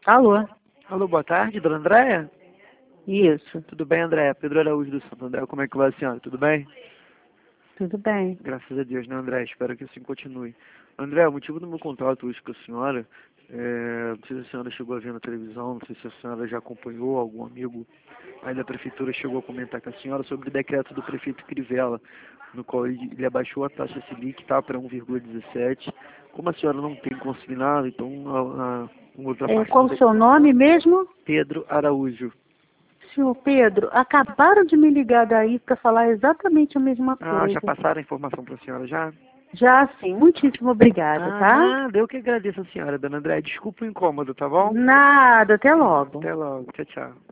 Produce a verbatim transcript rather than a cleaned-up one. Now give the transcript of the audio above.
Alô? Alô, boa tarde, dona Andréia? Isso, Tudo bem, Andréia? Pedro Araújo do Santo André, como é que vai a senhora? Tudo bem? tudo bem. Graças a Deus, né, André? Espero que assim continue. André, o motivo do meu contato hoje com a senhora, é, não sei se a senhora chegou a ver na televisão, não sei se a senhora já acompanhou, algum amigo aí da prefeitura chegou a comentar com a senhora sobre o decreto do prefeito Crivella, no qual ele, ele abaixou a taxa Selic, tá, para um vírgula dezessete. Como a senhora não tem consignado, então a, a, uma outra É, parte qual do o decreto. seu nome mesmo? Pedro Araújo. Senhor Pedro, acabaram de me ligar daí para falar exatamente a mesma Ah, já coisa. passaram a informação para a senhora já? Já sim, muitíssimo obrigada, Ah, tá? nada, eu que agradeço a senhora, dona André. Desculpa o incômodo, tá bom? Nada, até logo. Até logo. Tchau, tchau.